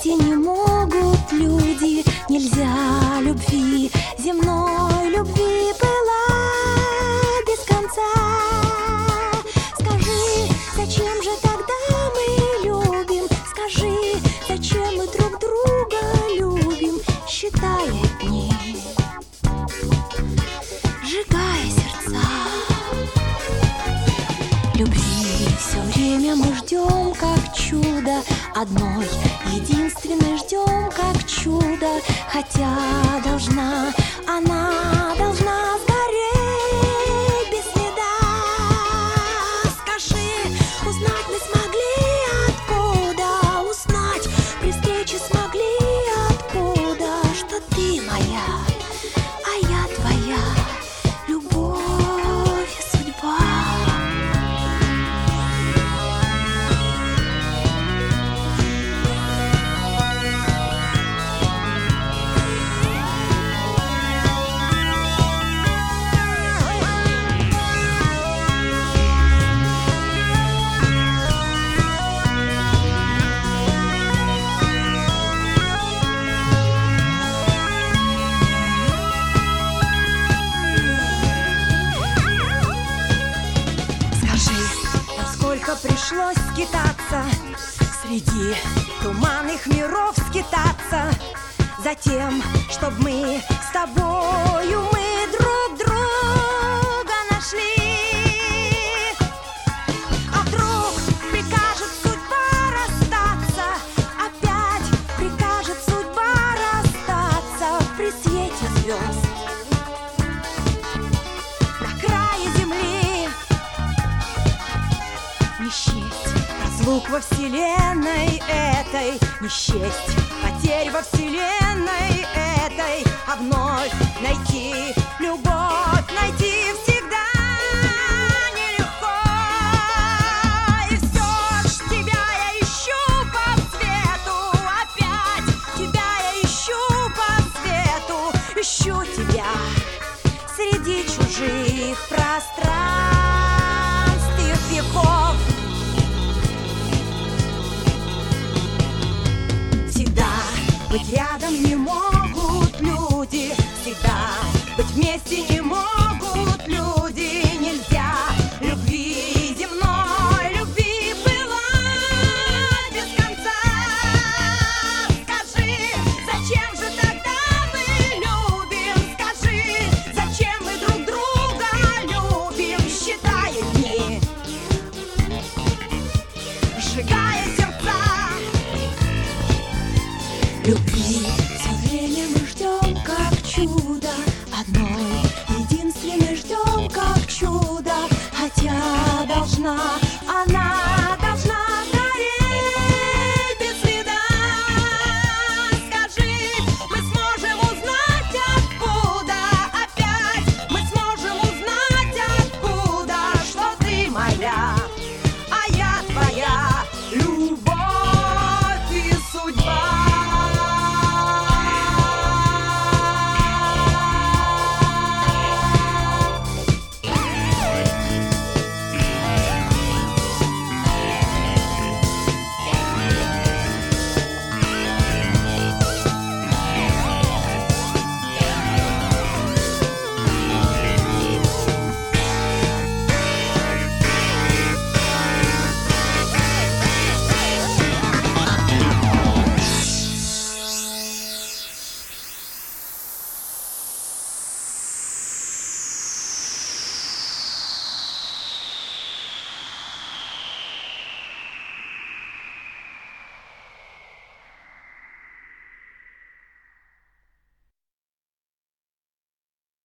вместе не могут люди. Нельзя любви, земной любви была без конца. Скажи, зачем же тогда мы любим? Скажи, зачем мы друг друга любим? Считая дни, сжигая сердца. Любви все время мы ждем, как чудо. Одной единственной ждем, как чудо. Хотя она должна сгореть без следа. Скажи, узнать мы смогли откуда? Узнать при встрече смогли откуда? Что ты моя, а я твоя, любовь и судьба. Пришлось скитаться среди туманных миров, скитаться за тем, чтоб мы с тобою друг друга нашли. А вдруг прикажет судьба расстаться, опять прикажет судьба расстаться при свете звезд на крае земли. Не счесть разлук во вселенной этой, не счесть потерь во вселенной этой, а вновь найти любовь, найти всегда нелегко. И все ж тебя я ищу по свету, опять тебя я ищу по свету, ищу тебя среди чужих пространств и веков. Быть рядом не могут люди, всегда быть вместе не могут люди. Нельзя любви земной, любви была без конца. Скажи, зачем же тогда мы любим? Скажи, зачем мы друг друга любим? Считая дни, сжигая сердца. Любви все время мы ждем, как чудо. Одной единственной ждем, как чудо. Хотя должна